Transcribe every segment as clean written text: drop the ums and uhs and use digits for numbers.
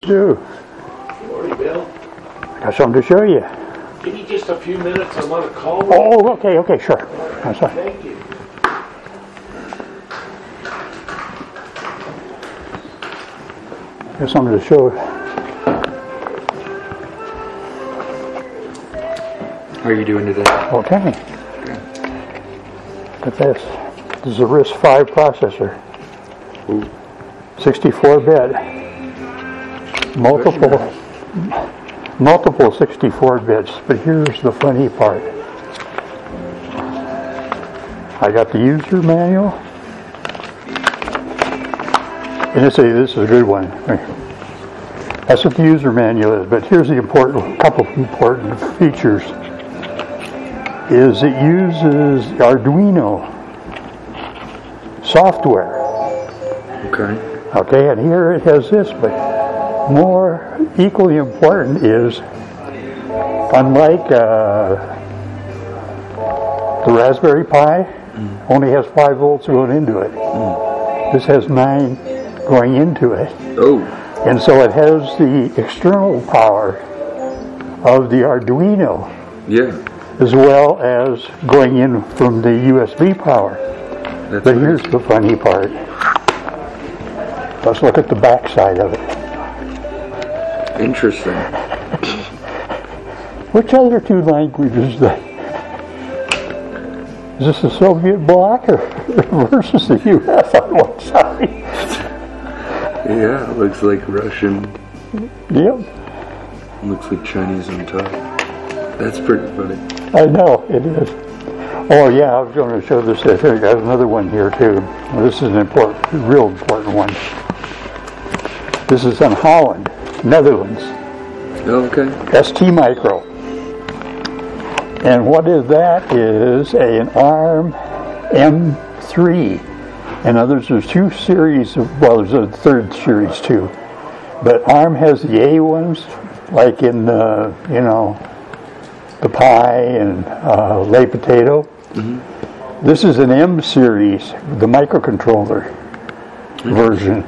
Do. Morning, Bill. I got something to show you. Give me just a few minutes. I'm on a call. Oh, okay, sure. I'm sorry. Thank you. Got something to show. How are you doing today? Okay. Look at this. This is a RISC-V processor. Ooh. 64-bit. Multiple 64 bits. But here's the funny part. I got the user manual. And this is a good one. That's what the user manual is. But here's the couple of important features. Is it uses Arduino software. Okay, and here it has this, but more equally important is, unlike the Raspberry Pi, only has 5 volts going into it. This has 9 going into it. Oh. And so it has the external power of the Arduino. Yeah. As well as going in from the USB power. But here's the funny part. Let's look at the back side of it. Interesting. Which other two languages is this the Soviet bloc versus the US on one side? Yeah, it looks like Russian. Yep. Looks like Chinese on top. That's pretty funny. I know, it is. Oh yeah, I was going to show this. Here, I got another one here too. Well, this is an real important one. This is in Holland, Netherlands. Oh, okay. ST Micro. And what is that is an ARM M3. And others, there's 2 series there's a 3rd series too. But ARM has the A ones, like in the Pi and Lay Potato. Mm-hmm. This is an M series, the microcontroller version.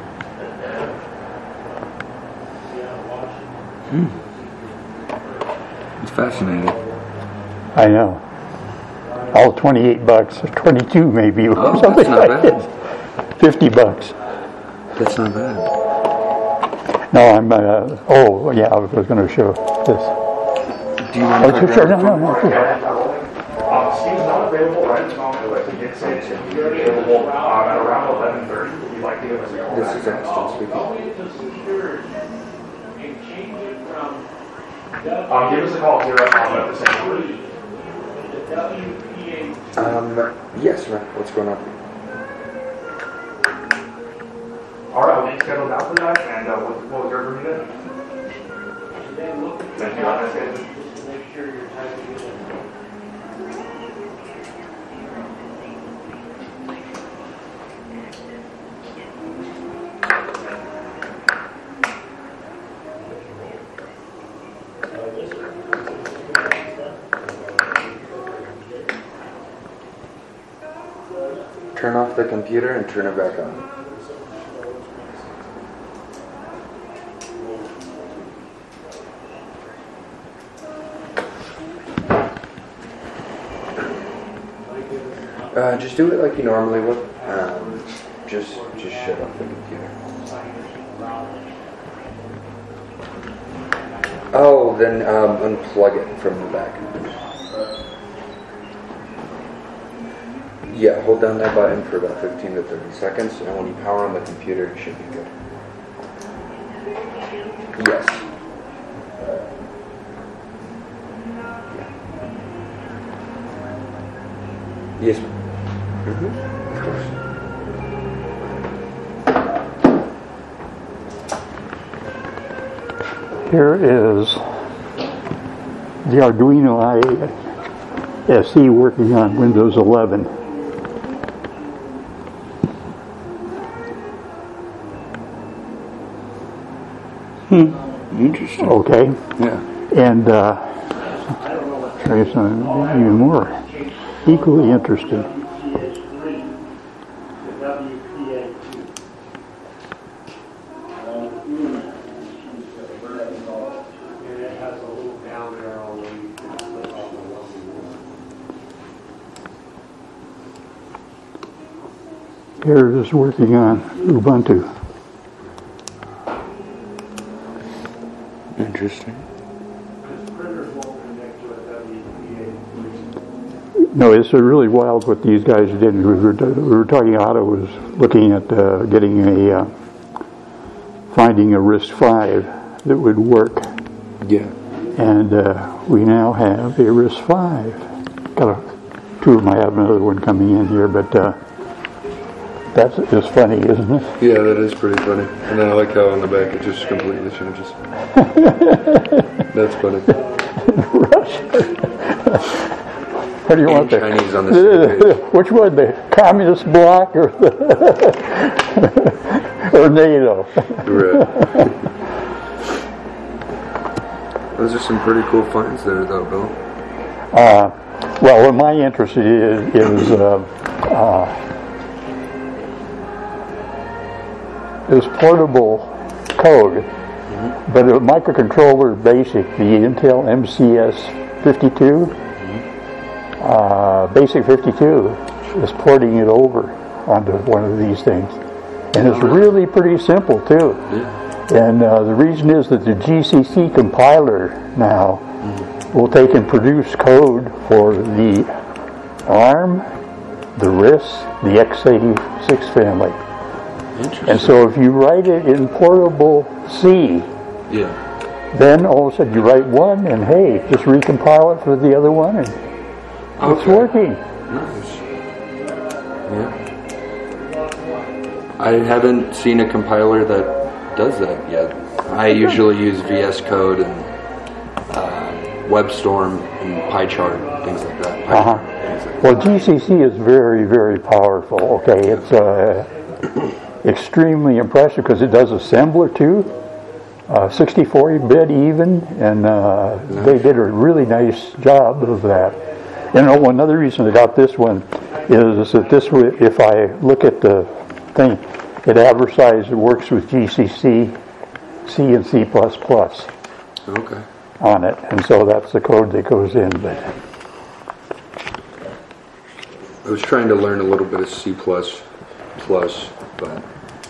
It's fascinating. I know. All $28, 22 maybe, or something like that. $50. That's not bad. No, I'm. I was going to show this. Do you want to sure. No. Steve's not available right at the moment. He did say that he'd be available at around 11:30. If you'd like to give us a call. This is Ashton speaking. Give us a call here at the same number. Yes, man. What's going on? All right, we'll get scheduled out for that, and we'll reserve a minute. Thank you. Make sure you're typing it in. Turn off the computer and turn it back on. Just do it like you normally would. Just shut off the computer. Oh, then unplug it from the back. Yeah, hold down that button for about 15 to 30 seconds, and when you power on the computer, it should be good. Yes. Yes. Mm-hmm. Of course. Here is the Arduino ISE working on Windows 11. Interesting. Okay. Yeah. And show you something even more equally interesting. here is working on Ubuntu. Interesting. Printers won't connect to a WPA. No, it's really wild what these guys did. We were talking, Otto was looking at finding a RISC-V that would work. Yeah. And we now have a RISC-V. Two of them, I have another one coming in here, but that's just funny, isn't it? Yeah, that is pretty funny. And then I like how on the back it just completely changes. That's funny. What do you want there? Chinese on the same page. Which one, the communist bloc or or NATO? Right. Those are some pretty cool finds there, though, Bill. Well, what my interest is portable code, but a microcontroller basic, the Intel MCS 52, Basic 52 is porting it over onto one of these things. And it's really pretty simple, too. And the reason is that the GCC compiler now will take and produce code for the ARM, the RISC, the x86 family. And so if you write it in portable C, then all of a sudden you write one and hey, just recompile it for the other one and it's working. Nice. Yeah. I haven't seen a compiler that does that yet. I usually use VS Code and WebStorm and PyChart, things like that. Well, GCC is very, very powerful. Okay, it's extremely impressive because it does assembler too, 64-bit even, and they did a really nice job of that. You know, another reason I got this one is that this, if I look at the thing, it advertised it works with GCC, C and C++. Okay. On it, and so that's the code that goes in. But I was trying to learn a little bit of C++, but it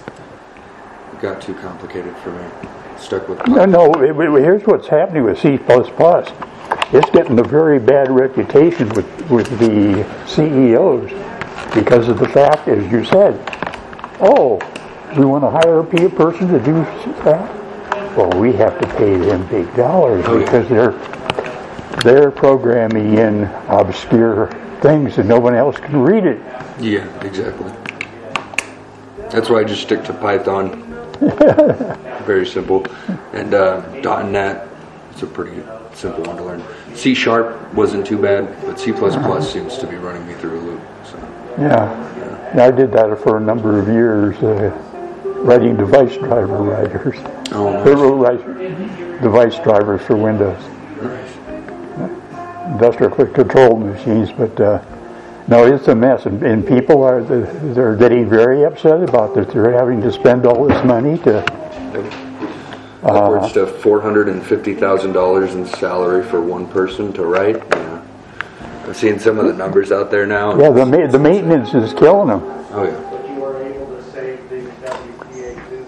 got too complicated for me. Stuck with no. Here's what's happening with C++. It's getting a very bad reputation with the CEOs because of the fact, as you said, oh, we want to hire a person to do that. Well, we have to pay them big dollars because they're programming in obscure things and no one else can read it. Yeah, exactly. That's why I just stick to Python. Very simple. And .NET, it's a pretty simple one to learn. C# wasn't too bad, but C++ seems to be running me through a loop. So. Yeah, I did that for a number of years, writing device driver writers. Oh, nice. They wrote device drivers for Windows. Nice. Industrial control machines, but no, it's a mess, and people they're getting very upset about that. They're having to spend all this money to upwards to $450,000 in salary for one person to write. Yeah. I've seen some of the numbers out there now. Yeah, the maintenance is killing them. Oh yeah. But you are able to save the WPA too.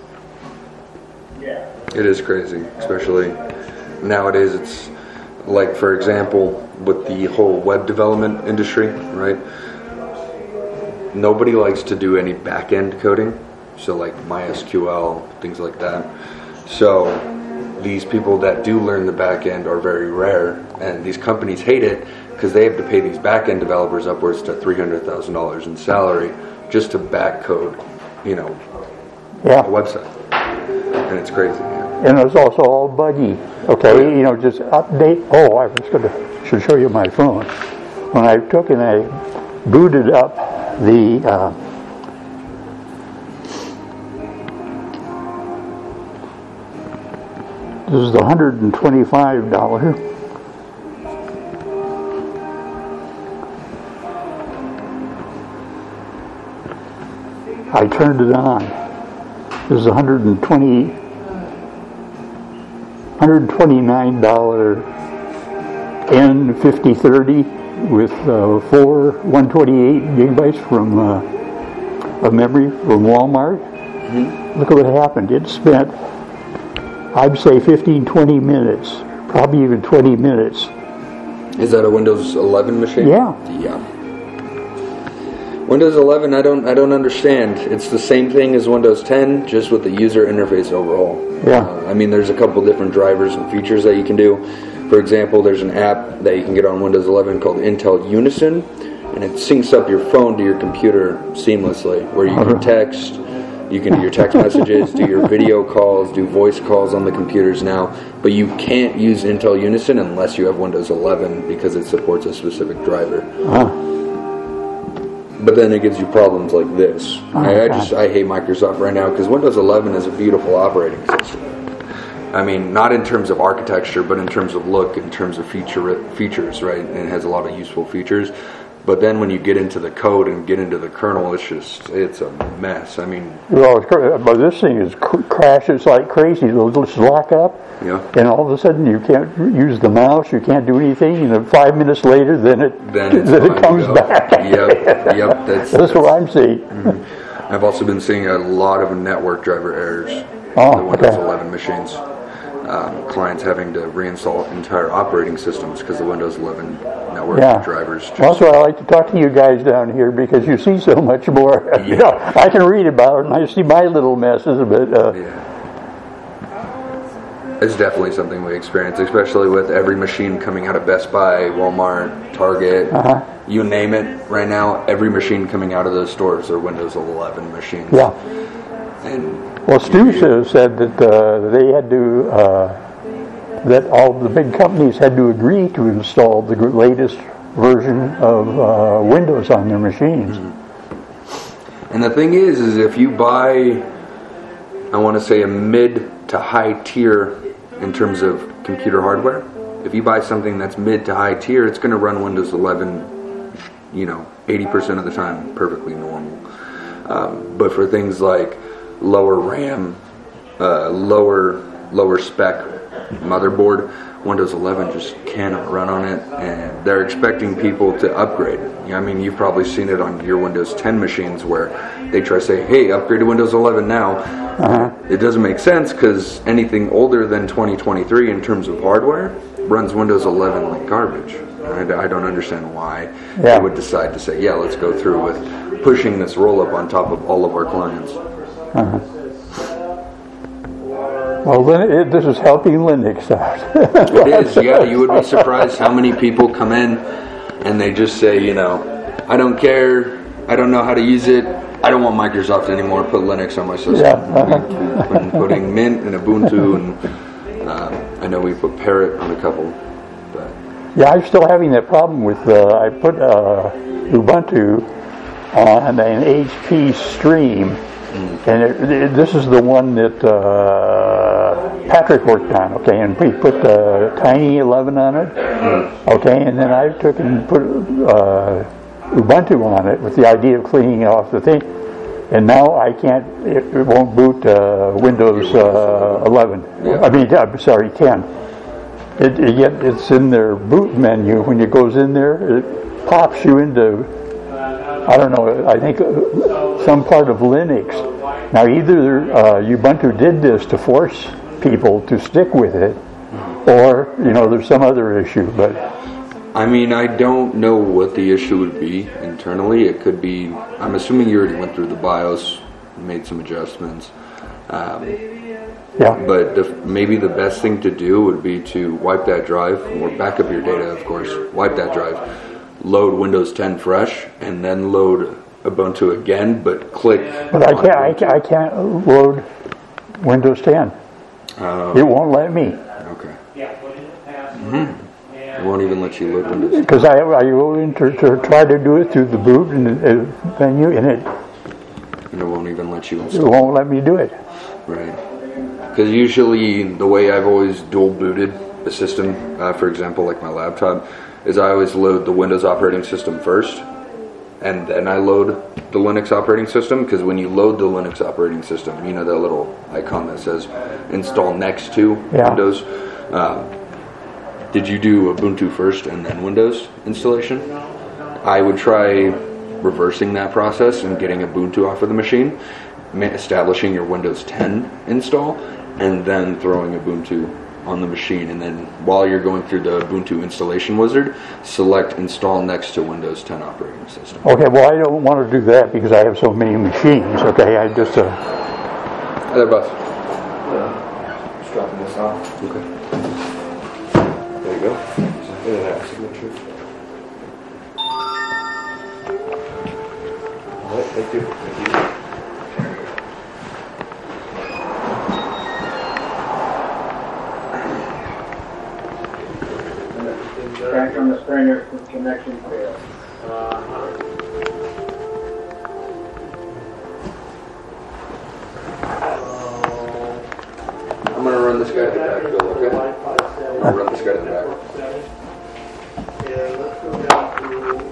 Yeah. It is crazy, especially nowadays. It's like, for example, with the whole web development industry, right? Nobody likes to do any back-end coding, so like MySQL, things like that. So these people that do learn the back-end are very rare, and these companies hate it because they have to pay these back-end developers upwards to $300,000 in salary just to back code, a website, and it's crazy. Yeah. And it's also all buggy. Okay, just update. Oh, I should show you my phone. When I took and I booted up the this is the $125. I turned it on. This is $129 N5030 with 128 gigabytes from of memory from Walmart. Look at what happened. It spent, I'd say 15, 20 minutes, probably even 20 minutes. Is that a Windows 11 machine? Yeah. Yeah. Windows 11, I don't understand. It's the same thing as Windows 10, just with the user interface overhaul. Yeah. I mean, there's a couple different drivers and features that you can do. For example, there's an app that you can get on Windows 11 called Intel Unison, and it syncs up your phone to your computer seamlessly, where you can text, you can do your text messages, do your video calls, do voice calls on the computers now, but you can't use Intel Unison unless you have Windows 11 because it supports a specific driver. But then it gives you problems like this. I hate Microsoft right now because Windows 11 is a beautiful operating system. I mean, not in terms of architecture, but in terms of look, in terms of features, right? And it has a lot of useful features. But then when you get into the code and get into the kernel, it's a mess. I mean... Well, but this thing crashes like crazy. It'll just lock up. Yeah. And all of a sudden you can't use the mouse, you can't do anything, and 5 minutes later, then it comes back. Yep. That's what I'm seeing. Mm-hmm. I've also been seeing a lot of network driver errors on the Windows 11 machines. Clients having to reinstall entire operating systems because the Windows 11 network drivers. That's why I like to talk to you guys down here because you see so much more. You know, I can read about it and I see my little messes, but it's definitely something we experience, especially with every machine coming out of Best Buy, Walmart, Target, you name it. Right now, every machine coming out of those stores are Windows 11 machines. Yeah. And well, Stu said that they had to, that all the big companies had to agree to install the latest version of Windows on their machines. And the thing is if you buy, I want to say a mid to high tier in terms of computer hardware, if you buy something that's mid to high tier, it's going to run Windows 11, 80% of the time perfectly normal. But for things like lower RAM, lower spec motherboard, Windows 11 just cannot run on it, and they're expecting people to upgrade. I mean, you've probably seen it on your Windows 10 machines where they try to say, hey, upgrade to Windows 11 now. It doesn't make sense because anything older than 2023 in terms of hardware runs Windows 11 like garbage. I don't understand why they would decide to say, yeah, let's go through with pushing this roll-up on top of all of our clients. Well, this is helping Linux out. It is, yeah. You would be surprised how many people come in and they just say, I don't care, I don't know how to use it, I don't want Microsoft anymore, put Linux on my system. Putting Mint and Ubuntu, and I know we put Parrot on a couple. But. Yeah, I'm still having that problem with, I put Ubuntu on an HP Stream. And this is the one that Patrick worked on, okay, and we put Tiny 11 on it, okay, and then I took and put Ubuntu on it with the idea of cleaning off the thing, and now I can't, it won't boot Windows 11. Yeah. I mean, I'm sorry, 10. Yet it's in their boot menu. When it goes in there, it pops you into, I don't know, I think some part of Linux. Now either Ubuntu did this to force people to stick with it, or, there's some other issue, but... I mean, I don't know what the issue would be internally. It could be, I'm assuming you already went through the BIOS, made some adjustments. But maybe the best thing to do would be to wipe that drive, or back up your data, of course, wipe that drive, load Windows 10 fresh, and then load Ubuntu again, but click. But I can't load Windows 10. It won't let me. Okay. It won't even let you load Windows 10. Because I go in to try to do it through the boot and menu, and it won't even let you install. It won't let me do it. Right. Because usually the way I've always dual booted the system, for example, like my laptop, is I always load the Windows operating system first, and then I load the Linux operating system, because when you load the Linux operating system, that little icon that says install next to Windows. Did you do Ubuntu first and then Windows installation? I would try reversing that process and getting Ubuntu off of the machine, establishing your Windows 10 install, and then throwing Ubuntu on the machine. And then while you're going through the Ubuntu installation wizard, select install next to Windows 10 operating system. Okay, well, I don't want to do that because I have so many machines. Okay, I just Hi there, boss. Just dropping this off. Okay. There you go. Look at that signature. All right, thank you. Thank you. Back on the Springer connection failed. I'm going to run this guy to the back, Bill, okay? I'll run this guy to the back. Yeah, let's go down to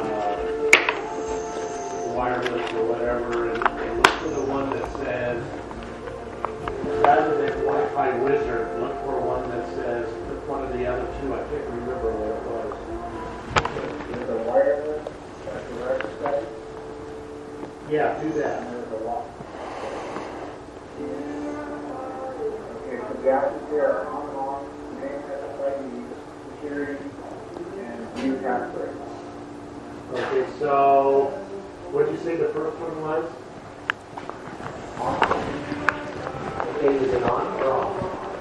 wireless or whatever and look for the one that says, rather than Wi-Fi wizard, look for one that says, look one of the other two, I can't remember what it was. Is the wireless, that's the record site? Yeah, do that. There's a lot. Okay, so the options here are on and off, name, SSID, security, and new password. Okay, so what did you say the first one was? On. Okay, is it on or off?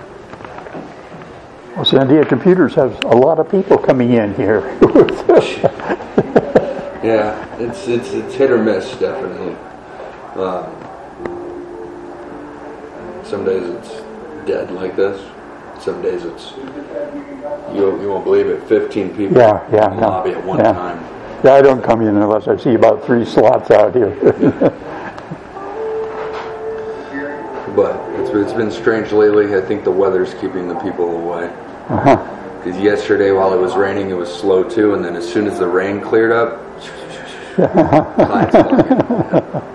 well, Sandia Computers has a lot of people coming in here. Yeah, it's hit or miss, definitely. Some days it's dead like this. Some days it's, you won't believe it, 15 people in the lobby at one time. Yeah, I don't come in unless I see about 3 slots out here. But it's been strange lately. I think the weather's keeping the people away. Because yesterday while it was raining, it was slow too, and then as soon as the rain cleared up, clients walking.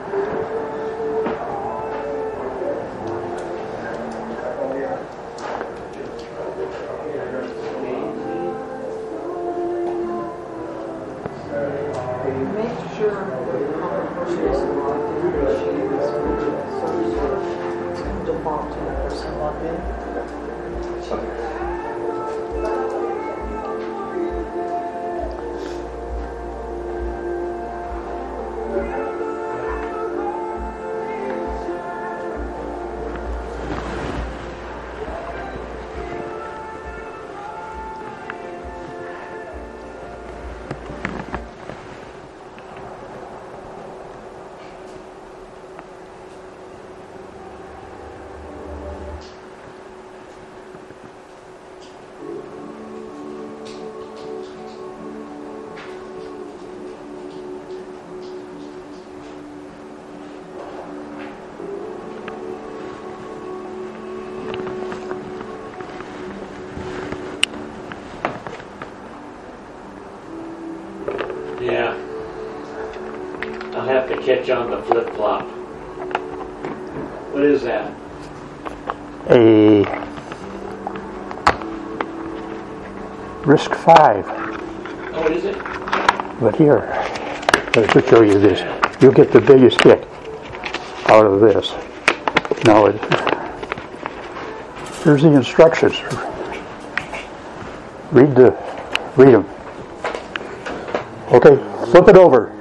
Make sure the person is logged in, or she is some sort of default to the person logged in. Yeah. I'll have to catch on the flip-flop. What is that? A RISC-V. Oh, is it? But here, let me show you this. You'll get the biggest kick out of this. Now, here's the instructions. Read them. Okay, flip it over.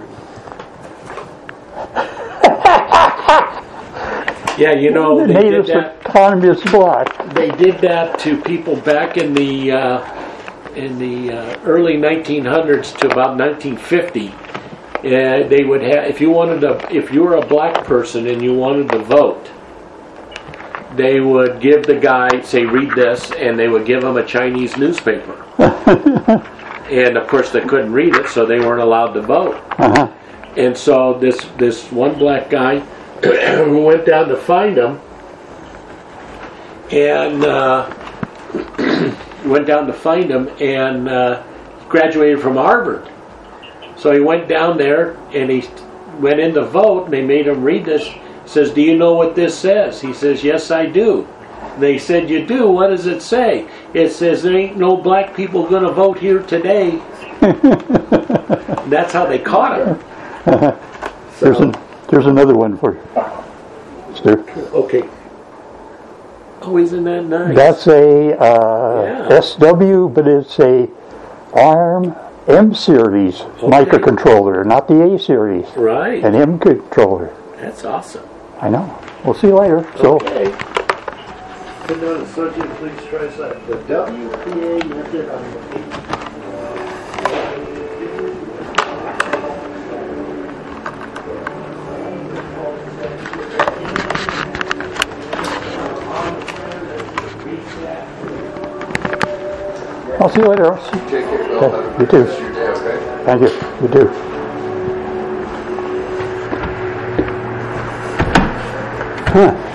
Yeah, you know, The they did native that. autonomous block. They did that to people back in the early 1900s to about 1950. They would have, if you were a black person and you wanted to vote, they would give the guy, say, read this, and they would give him a Chinese newspaper. And of course they couldn't read it, so they weren't allowed to vote. Uh-huh. And so this one black guy who went down to find him, and graduated from Harvard. So he went down there and he went in to vote, and they made him read this. He says, "Do you know what this says?" He says, "Yes, I do." They said, "You do? What does it say?" It says, "There ain't no black people gonna vote here today." That's how they caught him. There's another one for you. Stu. Okay. Oh, isn't that nice? That's a Yeah. SW, but it's a ARM M series microcontroller, not the A series. Right. An M controller. That's awesome. I know. We'll see you later. So. Okay. Could note, Sergeant, please trace that. The WPA method on the I'll see you later. Take care, Bill. Okay, Have a you good too. rest of your day, okay? Thank you. You too. Huh.